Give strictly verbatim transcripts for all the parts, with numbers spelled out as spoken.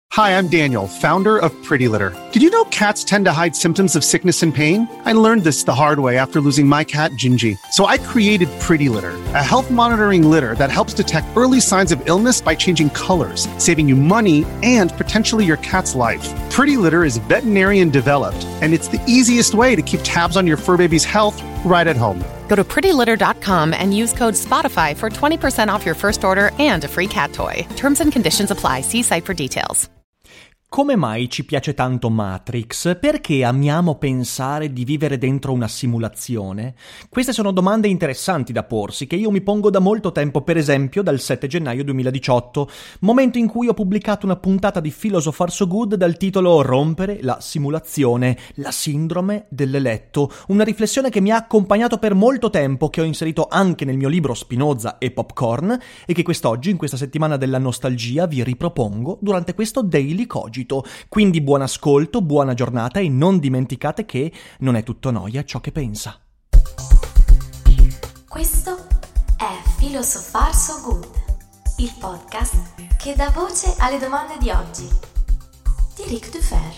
Hi, I'm Daniel, founder of Pretty Litter. Did you know cats tend to hide symptoms of sickness and pain? I learned this the hard way after losing my cat, Gingy. So I created Pretty Litter, a health monitoring litter that helps detect early signs of illness by changing colors, saving you money and potentially your cat's life. Pretty Litter is veterinarian developed, and it's the easiest way to keep tabs on your fur baby's health right at home. Go to pretty litter dot com and use code SPOTIFY for twenty percent off your first order and a free cat toy. Terms and conditions apply. See site for details. Come mai ci piace tanto Matrix? Perché amiamo pensare di vivere dentro una simulazione? Queste sono domande interessanti da porsi, che io mi pongo da molto tempo, per esempio dal sette gennaio duemiladiciotto, momento in cui ho pubblicato una puntata di Philosopher So Good dal titolo Rompere la simulazione, la sindrome dell'eletto, una riflessione che mi ha accompagnato per molto tempo, che ho inserito anche nel mio libro Spinoza e Popcorn, e che quest'oggi, in questa settimana della nostalgia, vi ripropongo durante questo Daily Cogito. Quindi buon ascolto, buona giornata e non dimenticate che non è tutto noia ciò che pensa. Questo è Philosopher So Good, il podcast che dà voce alle domande di oggi di Ric Dufer.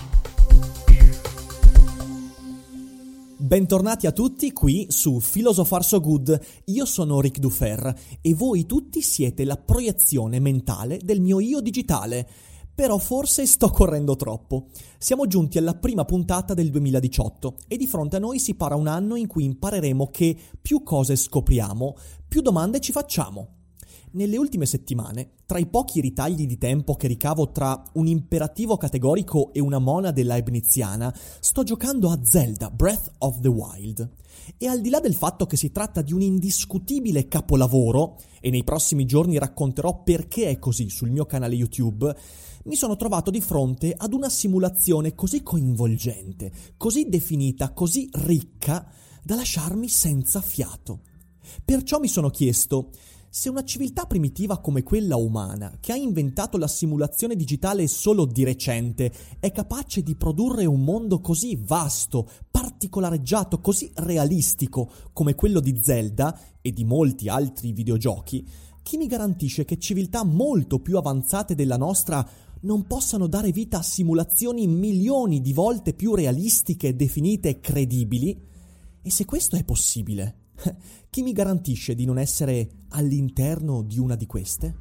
Bentornati a tutti qui su Philosopher So Good. Io sono Ric Dufer e voi tutti siete la proiezione mentale del mio io digitale. Però forse sto correndo troppo. Siamo giunti alla prima puntata del duemiladiciotto e di fronte a noi si para un anno in cui impareremo che più cose scopriamo, più domande ci facciamo. Nelle ultime settimane, tra i pochi ritagli di tempo che ricavo tra un imperativo categorico e una monade leibniziana, sto giocando a Zelda Breath of the Wild. E al di là del fatto che si tratta di un indiscutibile capolavoro, e nei prossimi giorni racconterò perché è così sul mio canale YouTube, mi sono trovato di fronte ad una simulazione così coinvolgente, così definita, così ricca, da lasciarmi senza fiato. Perciò mi sono chiesto: se una civiltà primitiva come quella umana, che ha inventato la simulazione digitale solo di recente, è capace di produrre un mondo così vasto, particolareggiato, così realistico come quello di Zelda e di molti altri videogiochi, chi mi garantisce che civiltà molto più avanzate della nostra non possano dare vita a simulazioni milioni di volte più realistiche, definite e credibili? E se questo è possibile, chi mi garantisce di non essere all'interno di una di queste?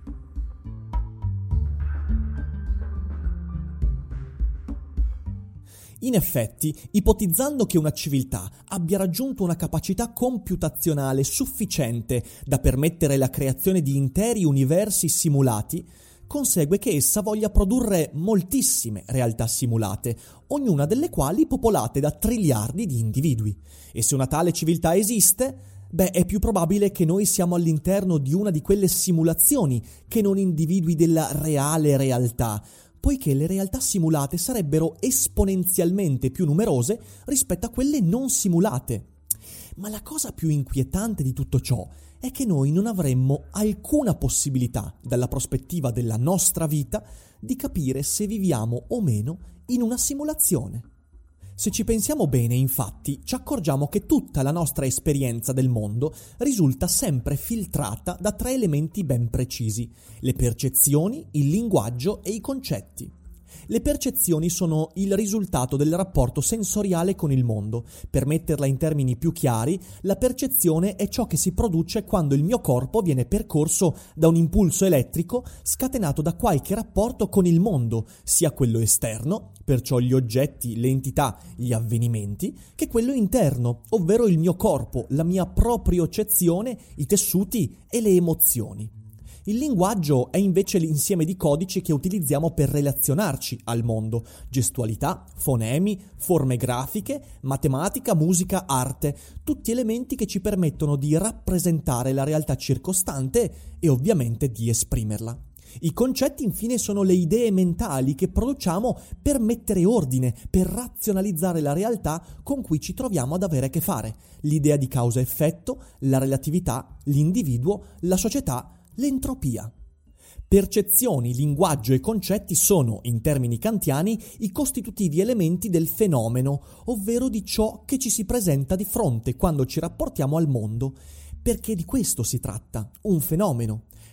In effetti, ipotizzando che una civiltà abbia raggiunto una capacità computazionale sufficiente da permettere la creazione di interi universi simulati, consegue che essa voglia produrre moltissime realtà simulate, ognuna delle quali popolate da triliardi di individui. E se una tale civiltà esiste, beh, è più probabile che noi siamo all'interno di una di quelle simulazioni che non individui della reale realtà, poiché le realtà simulate sarebbero esponenzialmente più numerose rispetto a quelle non simulate. Ma la cosa più inquietante di tutto ciò è che noi non avremmo alcuna possibilità, dalla prospettiva della nostra vita, di capire se viviamo o meno in una simulazione. Se ci pensiamo bene, infatti, ci accorgiamo che tutta la nostra esperienza del mondo risulta sempre filtrata da tre elementi ben precisi: le percezioni, il linguaggio e i concetti. Le percezioni sono il risultato del rapporto sensoriale con il mondo. Per metterla in termini più chiari, la percezione è ciò che si produce quando il mio corpo viene percorso da un impulso elettrico scatenato da qualche rapporto con il mondo, sia quello esterno, perciò gli oggetti, le entità, gli avvenimenti, che quello interno, ovvero il mio corpo, la mia propriocezione, i tessuti e le emozioni. Il linguaggio è invece l'insieme di codici che utilizziamo per relazionarci al mondo: gestualità, fonemi, forme grafiche, matematica, musica, arte, tutti elementi che ci permettono di rappresentare la realtà circostante e ovviamente di esprimerla. I concetti infine sono le idee mentali che produciamo per mettere ordine, per razionalizzare la realtà con cui ci troviamo ad avere a che fare: l'idea di causa-effetto, la relatività, l'individuo, la società, l'entropia. Percezioni, linguaggio e concetti sono, in termini kantiani, i costitutivi elementi del fenomeno, ovvero di ciò che ci si presenta di fronte quando ci rapportiamo al mondo, perché di questo si tratta, un fenomeno.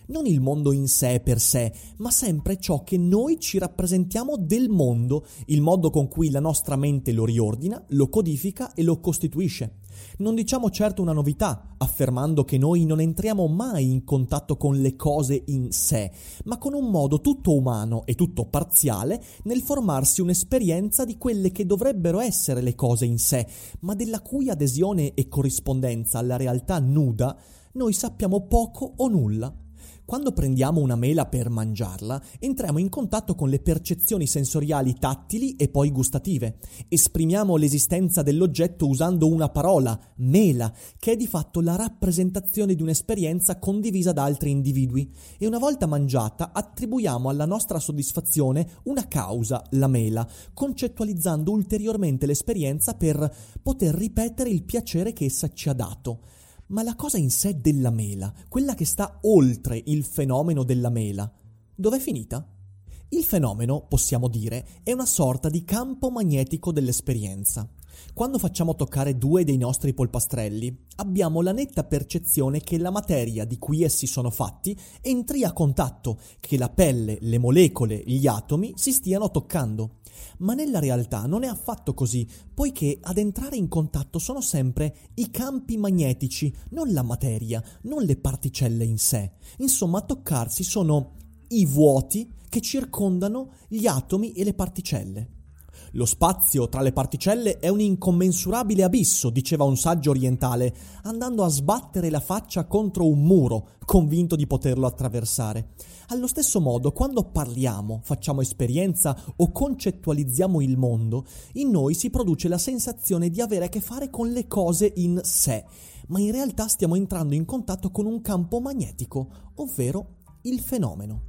non il mondo in sé per sé, ma sempre ciò che noi ci rappresentiamo del mondo, il modo con cui la nostra mente lo riordina, lo codifica e lo costituisce. Non diciamo certo una novità, affermando che noi non entriamo mai in contatto con le cose in sé, ma con un modo tutto umano e tutto parziale nel formarsi un'esperienza di quelle che dovrebbero essere le cose in sé, ma della cui adesione e corrispondenza alla realtà nuda noi sappiamo poco o nulla. Quando prendiamo una mela per mangiarla, entriamo in contatto con le percezioni sensoriali tattili e poi gustative. Esprimiamo l'esistenza dell'oggetto usando una parola, mela, che è di fatto la rappresentazione di un'esperienza condivisa da altri individui. E una volta mangiata, attribuiamo alla nostra soddisfazione una causa, la mela, concettualizzando ulteriormente l'esperienza per poter ripetere il piacere che essa ci ha dato. Ma la cosa in sé della mela, quella che sta oltre il fenomeno della mela, dov'è finita? Il fenomeno, possiamo dire, è una sorta di campo magnetico dell'esperienza. Quando facciamo toccare due dei nostri polpastrelli, abbiamo la netta percezione che la materia di cui essi sono fatti entri a contatto, che la pelle, le molecole, gli atomi si stiano toccando. Ma nella realtà non è affatto così, poiché ad entrare in contatto sono sempre i campi magnetici, non la materia, non le particelle in sé. Insomma, a toccarsi sono i vuoti che circondano gli atomi e le particelle. Lo spazio tra le particelle è un incommensurabile abisso, diceva un saggio orientale, andando a sbattere la faccia contro un muro, convinto di poterlo attraversare. Allo stesso modo, quando parliamo, facciamo esperienza o concettualizziamo il mondo, in noi si produce la sensazione di avere a che fare con le cose in sé, ma in realtà stiamo entrando in contatto con un campo magnetico, ovvero il fenomeno.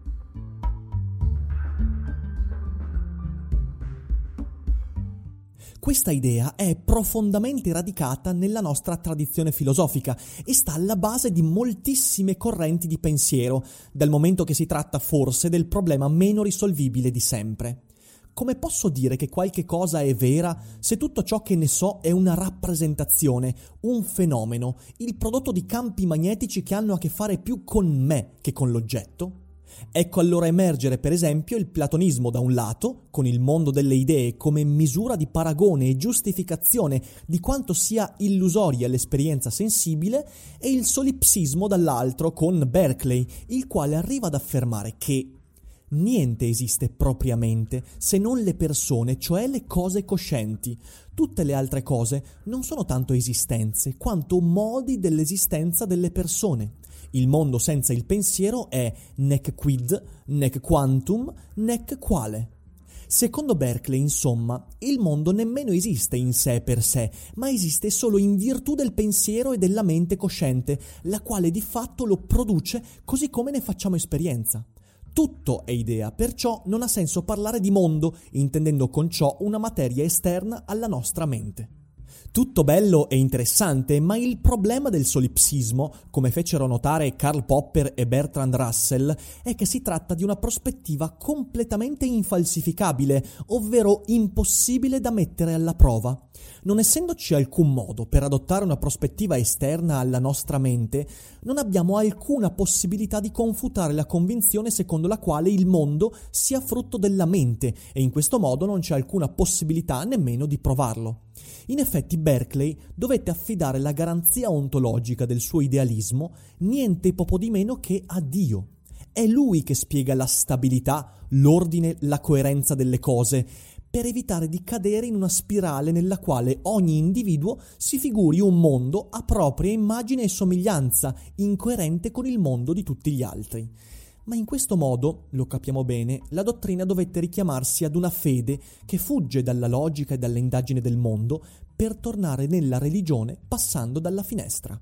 Questa idea è profondamente radicata nella nostra tradizione filosofica e sta alla base di moltissime correnti di pensiero, dal momento che si tratta forse del problema meno risolvibile di sempre. Come posso dire che qualche cosa è vera se tutto ciò che ne so è una rappresentazione, un fenomeno, il prodotto di campi magnetici che hanno a che fare più con me che con l'oggetto? Ecco allora emergere per esempio il platonismo da un lato, con il mondo delle idee come misura di paragone e giustificazione di quanto sia illusoria l'esperienza sensibile, e il solipsismo dall'altro con Berkeley, il quale arriva ad affermare che niente esiste propriamente se non le persone, cioè le cose coscienti. Tutte le altre cose non sono tanto esistenze quanto modi dell'esistenza delle persone. Il mondo senza il pensiero è nec quid, nec quantum, nec quale. Secondo Berkeley, insomma, il mondo nemmeno esiste in sé per sé, ma esiste solo in virtù del pensiero e della mente cosciente, la quale di fatto lo produce così come ne facciamo esperienza. Tutto è idea, perciò non ha senso parlare di mondo, intendendo con ciò una materia esterna alla nostra mente. Tutto bello e interessante, ma il problema del solipsismo, come fecero notare Karl Popper e Bertrand Russell, è che si tratta di una prospettiva completamente infalsificabile, ovvero impossibile da mettere alla prova. Non essendoci alcun modo per adottare una prospettiva esterna alla nostra mente, non abbiamo alcuna possibilità di confutare la convinzione secondo la quale il mondo sia frutto della mente, e in questo modo non c'è alcuna possibilità nemmeno di provarlo. In effetti Berkeley dovette affidare la garanzia ontologica del suo idealismo niente poco di meno che a Dio. È lui che spiega la stabilità, l'ordine, la coerenza delle cose, per evitare di cadere in una spirale nella quale ogni individuo si figuri un mondo a propria immagine e somiglianza, incoerente con il mondo di tutti gli altri. Ma in questo modo, lo capiamo bene, la dottrina dovette richiamarsi ad una fede che fugge dalla logica e dall'indagine del mondo per tornare nella religione passando dalla finestra.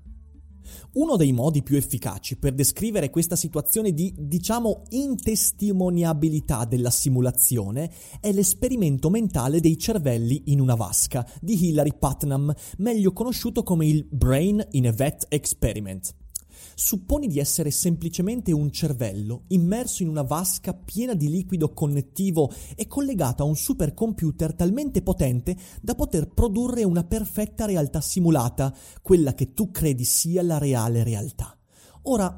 Uno dei modi più efficaci per descrivere questa situazione di, diciamo, intestimoniabilità della simulazione è l'esperimento mentale dei cervelli in una vasca di Hilary Putnam, meglio conosciuto come il Brain in a Vat Experiment. Supponi di essere semplicemente un cervello immerso in una vasca piena di liquido connettivo e collegato a un supercomputer talmente potente da poter produrre una perfetta realtà simulata, quella che tu credi sia la reale realtà. Ora,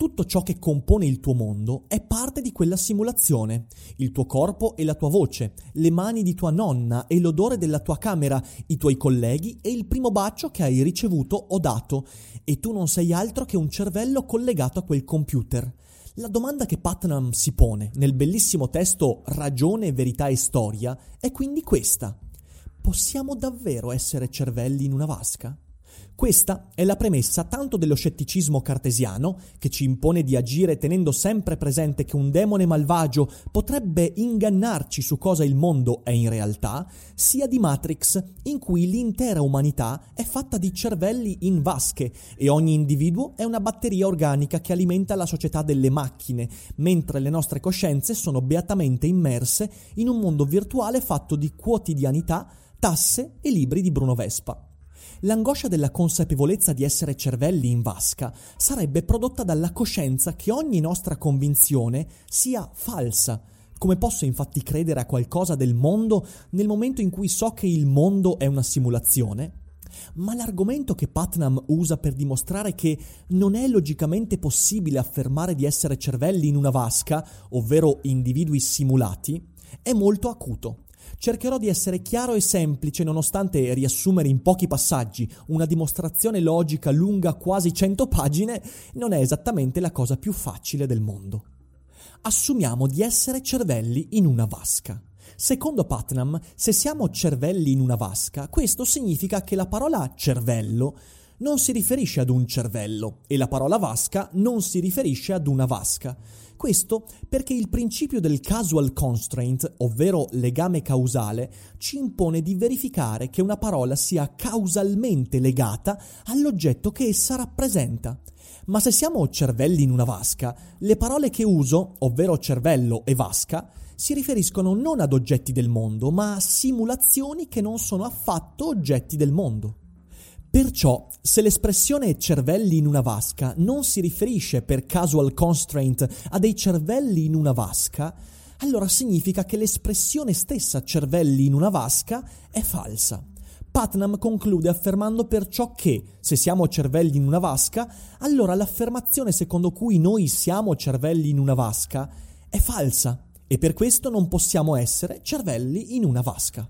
Tutto ciò che compone il tuo mondo è parte di quella simulazione. Il tuo corpo e la tua voce, le mani di tua nonna e l'odore della tua camera, i tuoi colleghi e il primo bacio che hai ricevuto o dato. E tu non sei altro che un cervello collegato a quel computer. La domanda che Putnam si pone nel bellissimo testo Ragione, verità e storia è quindi questa: possiamo davvero essere cervelli in una vasca? Questa è la premessa tanto dello scetticismo cartesiano, che ci impone di agire tenendo sempre presente che un demone malvagio potrebbe ingannarci su cosa il mondo è in realtà, sia di Matrix, in cui l'intera umanità è fatta di cervelli in vasche e ogni individuo è una batteria organica che alimenta la società delle macchine, mentre le nostre coscienze sono beatamente immerse in un mondo virtuale fatto di quotidianità, tasse e libri di Bruno Vespa. L'angoscia della consapevolezza di essere cervelli in vasca sarebbe prodotta dalla coscienza che ogni nostra convinzione sia falsa. Come posso infatti credere a qualcosa del mondo nel momento in cui so che il mondo è una simulazione? Ma l'argomento che Putnam usa per dimostrare che non è logicamente possibile affermare di essere cervelli in una vasca, ovvero individui simulati, è molto acuto. Cercherò di essere chiaro e semplice nonostante riassumere in pochi passaggi una dimostrazione logica lunga quasi cento pagine non è esattamente la cosa più facile del mondo. Assumiamo di essere cervelli in una vasca. Secondo Putnam, se siamo cervelli in una vasca, questo significa che la parola cervello non si riferisce ad un cervello e la parola vasca non si riferisce ad una vasca. Questo perché il principio del causal constraint, ovvero legame causale, ci impone di verificare che una parola sia causalmente legata all'oggetto che essa rappresenta. Ma se siamo cervelli in una vasca, le parole che uso, ovvero cervello e vasca, si riferiscono non ad oggetti del mondo, ma a simulazioni che non sono affatto oggetti del mondo. Perciò, se l'espressione cervelli in una vasca non si riferisce per causal constraint a dei cervelli in una vasca, allora significa che l'espressione stessa cervelli in una vasca è falsa. Putnam conclude affermando perciò che, se siamo cervelli in una vasca, allora l'affermazione secondo cui noi siamo cervelli in una vasca è falsa e per questo non possiamo essere cervelli in una vasca.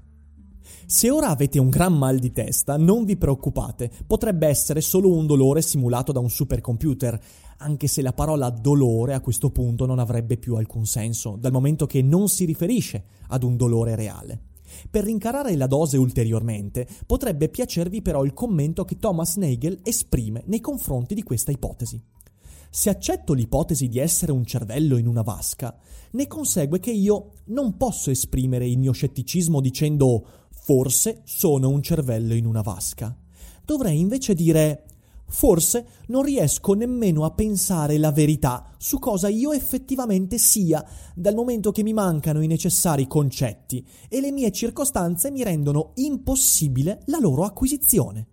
Se ora avete un gran mal di testa, non vi preoccupate, potrebbe essere solo un dolore simulato da un supercomputer, anche se la parola dolore a questo punto non avrebbe più alcun senso, dal momento che non si riferisce ad un dolore reale. Per rincarare la dose ulteriormente, potrebbe piacervi però il commento che Thomas Nagel esprime nei confronti di questa ipotesi. Se accetto l'ipotesi di essere un cervello in una vasca, ne consegue che io non posso esprimere il mio scetticismo dicendo forse sono un cervello in una vasca. Dovrei invece dire forse non riesco nemmeno a pensare la verità su cosa io effettivamente sia, dal momento che mi mancano i necessari concetti e le mie circostanze mi rendono impossibile la loro acquisizione.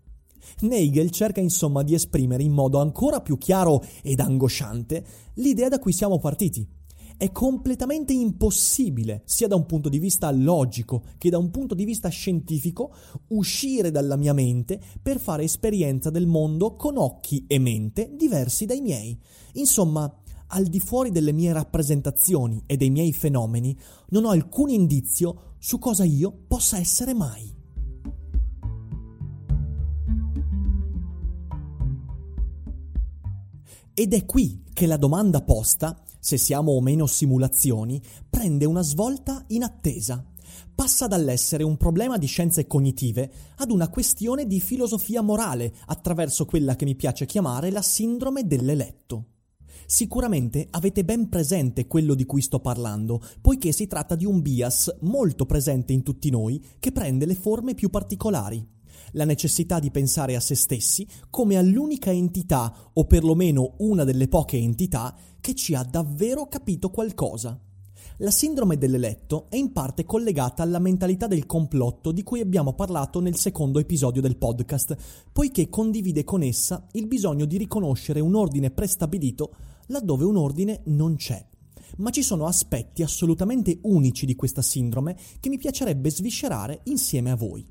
Nagel cerca insomma di esprimere in modo ancora più chiaro ed angosciante l'idea da cui siamo partiti. È completamente impossibile, sia da un punto di vista logico che da un punto di vista scientifico, uscire dalla mia mente per fare esperienza del mondo con occhi e mente diversi dai miei. Insomma, al di fuori delle mie rappresentazioni e dei miei fenomeni, non ho alcun indizio su cosa io possa essere mai. Ed è qui che la domanda posta, se siamo o meno simulazioni, prende una svolta inattesa. Passa dall'essere un problema di scienze cognitive ad una questione di filosofia morale attraverso quella che mi piace chiamare la sindrome dell'eletto. Sicuramente avete ben presente quello di cui sto parlando, poiché si tratta di un bias molto presente in tutti noi che prende le forme più particolari. La necessità di pensare a se stessi come all'unica entità, o perlomeno una delle poche entità, che ci ha davvero capito qualcosa. La sindrome dell'eletto è in parte collegata alla mentalità del complotto di cui abbiamo parlato nel secondo episodio del podcast, poiché condivide con essa il bisogno di riconoscere un ordine prestabilito laddove un ordine non c'è. Ma ci sono aspetti assolutamente unici di questa sindrome che mi piacerebbe sviscerare insieme a voi.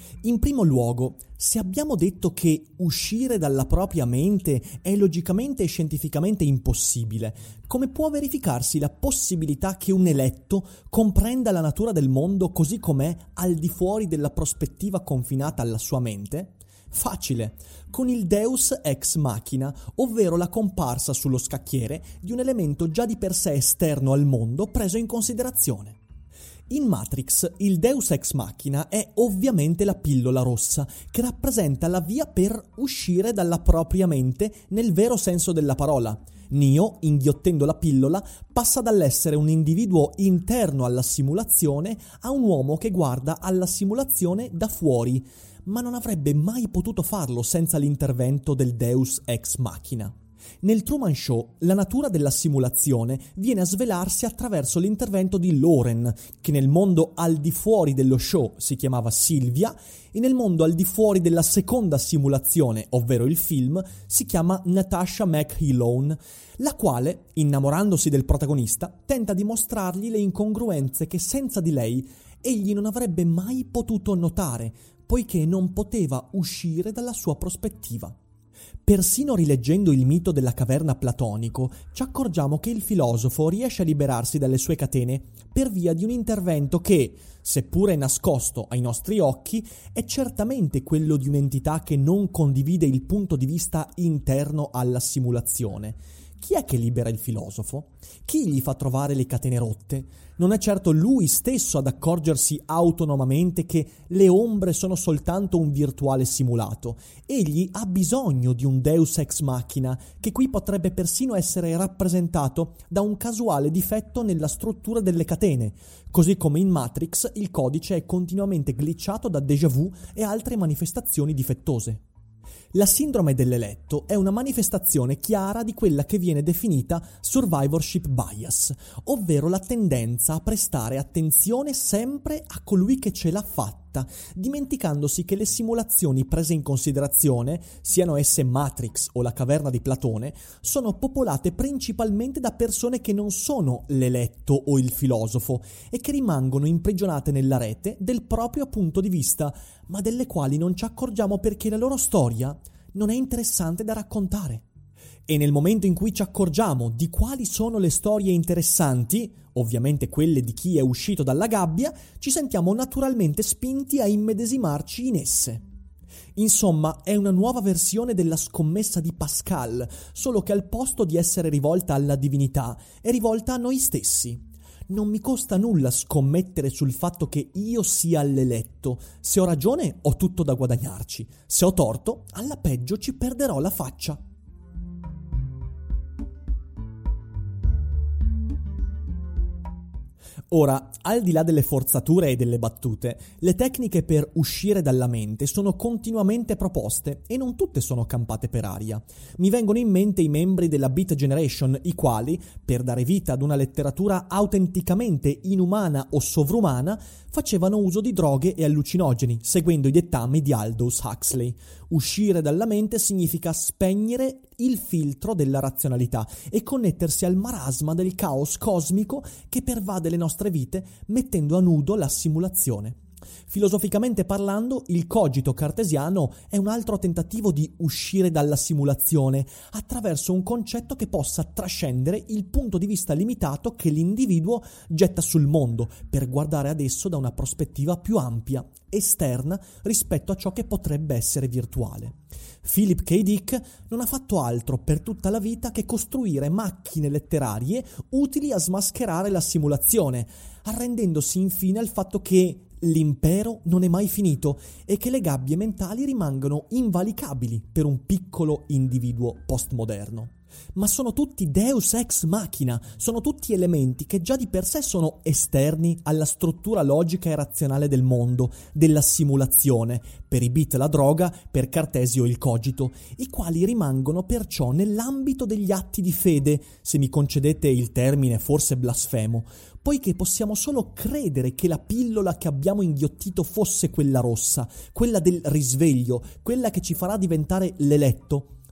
In primo luogo, se abbiamo detto che uscire dalla propria mente è logicamente e scientificamente impossibile, come può verificarsi la possibilità che un eletto comprenda la natura del mondo così com'è al di fuori della prospettiva confinata alla sua mente? Facile, con il Deus ex machina, ovvero la comparsa sullo scacchiere di un elemento già di per sé esterno al mondo preso in considerazione. In Matrix, il Deus ex machina è ovviamente la pillola rossa, che rappresenta la via per uscire dalla propria mente nel vero senso della parola. Neo, inghiottendo la pillola, passa dall'essere un individuo interno alla simulazione a un uomo che guarda alla simulazione da fuori, ma non avrebbe mai potuto farlo senza l'intervento del Deus ex machina. Nel Truman Show, la natura della simulazione viene a svelarsi attraverso l'intervento di Lauren, che nel mondo al di fuori dello show si chiamava Sylvia, e nel mondo al di fuori della seconda simulazione, ovvero il film, si chiama Natasha McElhone, la quale, innamorandosi del protagonista, tenta di mostrargli le incongruenze che senza di lei egli non avrebbe mai potuto notare, poiché non poteva uscire dalla sua prospettiva. Persino rileggendo il mito della caverna platonico, ci accorgiamo che il filosofo riesce a liberarsi dalle sue catene per via di un intervento che, seppure nascosto ai nostri occhi, è certamente quello di un'entità che non condivide il punto di vista interno alla simulazione. Chi è che libera il filosofo? Chi gli fa trovare le catene rotte? Non è certo lui stesso ad accorgersi autonomamente che le ombre sono soltanto un virtuale simulato. Egli ha bisogno di un Deus ex machina, che qui potrebbe persino essere rappresentato da un casuale difetto nella struttura delle catene, così come in Matrix il codice è continuamente glitchato da déjà vu e altre manifestazioni difettose. La sindrome dell'eletto è una manifestazione chiara di quella che viene definita survivorship bias, ovvero la tendenza a prestare attenzione sempre a colui che ce l'ha fatta, dimenticandosi che le simulazioni prese in considerazione, siano esse Matrix o la caverna di Platone, sono popolate principalmente da persone che non sono l'eletto o il filosofo e che rimangono imprigionate nella rete del proprio punto di vista, ma delle quali non ci accorgiamo perché la loro storia non è interessante da raccontare. E nel momento in cui ci accorgiamo di quali sono le storie interessanti, ovviamente quelle di chi è uscito dalla gabbia, ci sentiamo naturalmente spinti a immedesimarci in esse. Insomma, è una nuova versione della scommessa di Pascal, solo che al posto di essere rivolta alla divinità, è rivolta a noi stessi. Non mi costa nulla scommettere sul fatto che io sia l'eletto. Se ho ragione, ho tutto da guadagnarci. Se ho torto, alla peggio ci perderò la faccia. Ora, al di là delle forzature e delle battute, le tecniche per uscire dalla mente sono continuamente proposte e non tutte sono campate per aria. Mi vengono in mente i membri della Beat Generation, i quali, per dare vita ad una letteratura autenticamente inumana o sovrumana, facevano uso di droghe e allucinogeni, seguendo i dettami di Aldous Huxley. Uscire dalla mente significa spegnere il filtro della razionalità e connettersi al marasma del caos cosmico che pervade le nostre vite, mettendo a nudo la simulazione. Filosoficamente parlando, il cogito cartesiano è un altro tentativo di uscire dalla simulazione attraverso un concetto che possa trascendere il punto di vista limitato che l'individuo getta sul mondo per guardare ad esso da una prospettiva più ampia, esterna rispetto a ciò che potrebbe essere virtuale. Philip K. Dick non ha fatto altro per tutta la vita che costruire macchine letterarie utili a smascherare la simulazione, arrendendosi infine al fatto che l'impero non è mai finito e che le gabbie mentali rimangono invalicabili per un piccolo individuo postmoderno. Ma sono tutti deus ex machina, sono tutti elementi che già di per sé sono esterni alla struttura logica e razionale del mondo, della simulazione, per i beat la droga, per Cartesio il cogito, i quali rimangono perciò nell'ambito degli atti di fede, se mi concedete il termine forse blasfemo, poiché possiamo solo credere che la pillola che abbiamo inghiottito fosse quella rossa, quella del risveglio, quella che ci farà diventare l'eletto,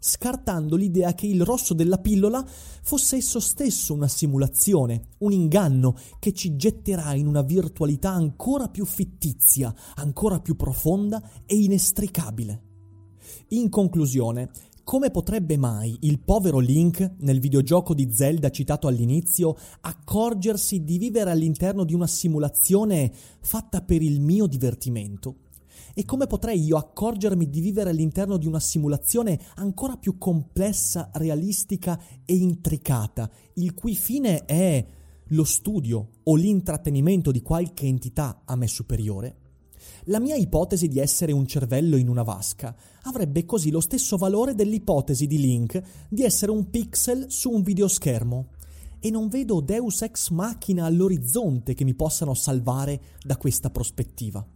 scartando l'idea che il rosso della pillola fosse esso stesso una simulazione, un inganno che ci getterà in una virtualità ancora più fittizia, ancora più profonda e inestricabile. In conclusione, come potrebbe mai il povero Link, nel videogioco di Zelda citato all'inizio, accorgersi di vivere all'interno di una simulazione fatta per il mio divertimento? E come potrei io accorgermi di vivere all'interno di una simulazione ancora più complessa, realistica e intricata, il cui fine è lo studio o l'intrattenimento di qualche entità a me superiore? La mia ipotesi di essere un cervello in una vasca avrebbe così lo stesso valore dell'ipotesi di Link di essere un pixel su un videoschermo. E non vedo Deus ex machina all'orizzonte che mi possano salvare da questa prospettiva.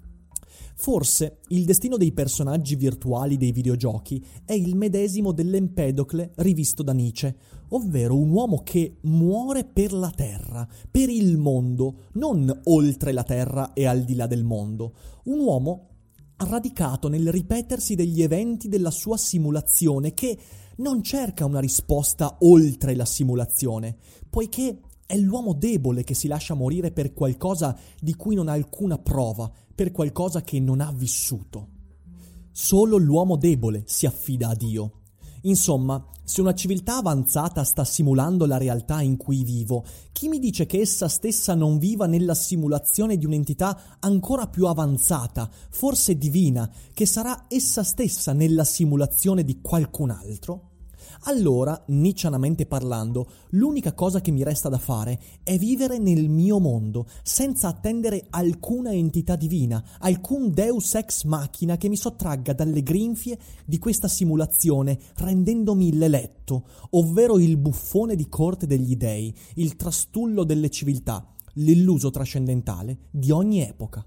Forse il destino dei personaggi virtuali dei videogiochi è il medesimo dell'Empedocle rivisto da Nietzsche, ovvero un uomo che muore per la Terra, per il mondo, non oltre la Terra e al di là del mondo. Un uomo radicato nel ripetersi degli eventi della sua simulazione, che non cerca una risposta oltre la simulazione, poiché è l'uomo debole che si lascia morire per qualcosa di cui non ha alcuna prova, per qualcosa che non ha vissuto. Solo l'uomo debole si affida a Dio. Insomma, se una civiltà avanzata sta simulando la realtà in cui vivo, chi mi dice che essa stessa non viva nella simulazione di un'entità ancora più avanzata, forse divina, che sarà essa stessa nella simulazione di qualcun altro? Allora, nietzscheanamente parlando, l'unica cosa che mi resta da fare è vivere nel mio mondo, senza attendere alcuna entità divina, alcun deus ex machina che mi sottragga dalle grinfie di questa simulazione, rendendomi l'eletto, ovvero il buffone di corte degli dei, il trastullo delle civiltà, l'illuso trascendentale di ogni epoca.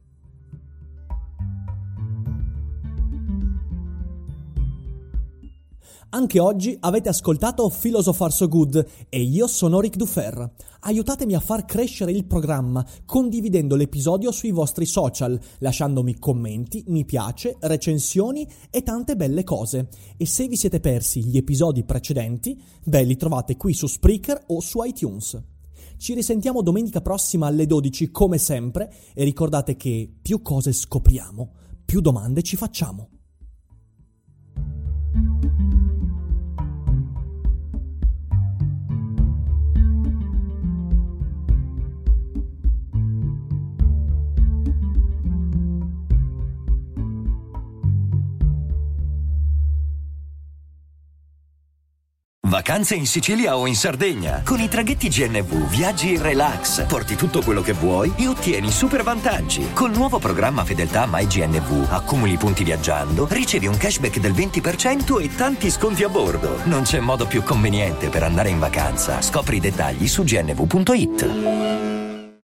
Anche oggi avete ascoltato Philosopher So Good e io sono Ric Dufer. Aiutatemi a far crescere il programma condividendo l'episodio sui vostri social, lasciandomi commenti, mi piace, recensioni e tante belle cose. E se vi siete persi gli episodi precedenti, beh, li trovate qui su Spreaker o su iTunes. Ci risentiamo domenica prossima alle dodici come sempre e ricordate che più cose scopriamo, più domande ci facciamo. Vacanze in Sicilia o in Sardegna. Con i traghetti G N V viaggi in relax, porti tutto quello che vuoi e ottieni super vantaggi. Col nuovo programma Fedeltà MyGNV accumuli punti viaggiando, ricevi un cashback del venti per cento e tanti sconti a bordo. Non c'è modo più conveniente per andare in vacanza. Scopri i dettagli su gnv punto it.